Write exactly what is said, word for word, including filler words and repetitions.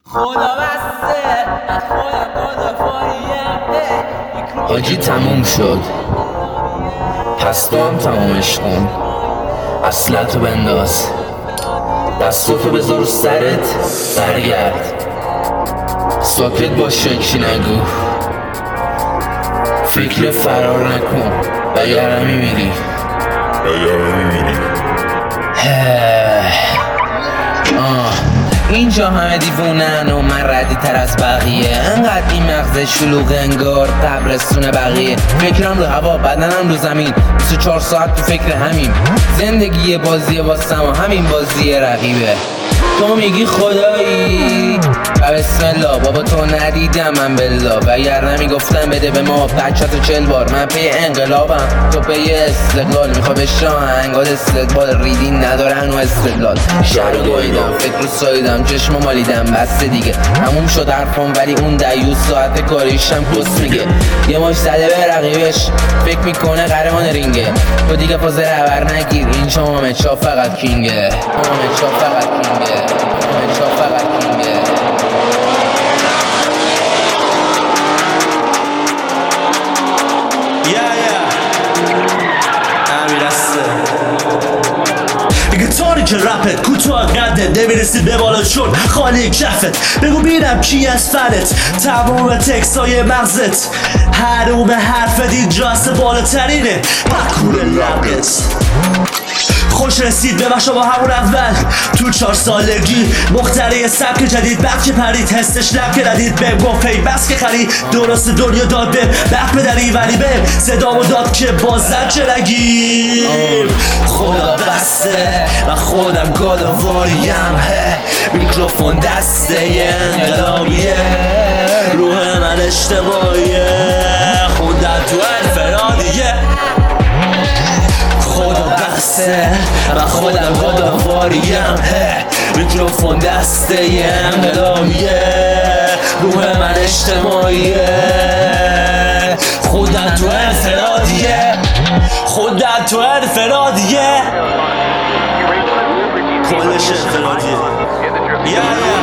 خدا بسته خودم گذافاریم حاجی تموم شد، پس تو هم تمامش کن. اصلتو بنداز، دستاتو بذار رو سرت، برگرد ساکت باش، شکی نگو، فکر فرار نکن وگرنه میمیری وگرنه میمیری اینجا همه دیوونن و من ردی تر از بقیه، انقدر این مغز شلوغ انگار قبرستون بقیه. فکرم رو هوا، بدنم رو زمین، بیست و چهار ساعت تو فکر همین. زندگی بازیه واسم و همین بازی رقیبه. تو میگی خدایی و بسم الله، بابا تو ندیدم من بالله، وگرنه میگفتم بده به ما بچه‌تو چل بار. من پی انقلابم، تو پی استقلال، میخوا بشم انگاد استقبال، ریدین ندارن و استقلال. شهر رو گویدم، فکر رو سایدم، چشم مالیدم، بسته دیگه تموم شد حرفم، ولی اون دیوز ساعت کاریشم کس میگه. یه ماش زده به رقیبش، فکر میکنه قهرمان رینگه. تو دیگه پاز رهبر نگیر، این شما مچا فقط کینگه، مچا فقط کینگه، مچا فقط کینگه. گیتاری که رپت کوتاه قدت نمیرسی به بالا شد خالی کفت. بگو بینم کی از فنت، تمام تکسای مغزت، حروم حرفت اینجاست بالاترینه پکور لبت. خوش رسید به بخشا با همون اول تو چهار سالگی، مختره سبک جدید بخت که پرید، حسش لب که ندید بهم گفت پی بس که خرید. درست دنیا داد به بخت بدری، ولی به صدامو داد که بازن چه نگیم. خدا بسته و خودم گاداواریم، میکروفون دسته انقلابیه، روح من اشتباهیه، خودت تو انفرادیه. خدا بسته و خودم گاداواریم، میکروفون دسته انقلابیه، روح من اجتماعیه، خودت تو انفرادیه، خودت تو انفرادیه، کلش انفرادیه.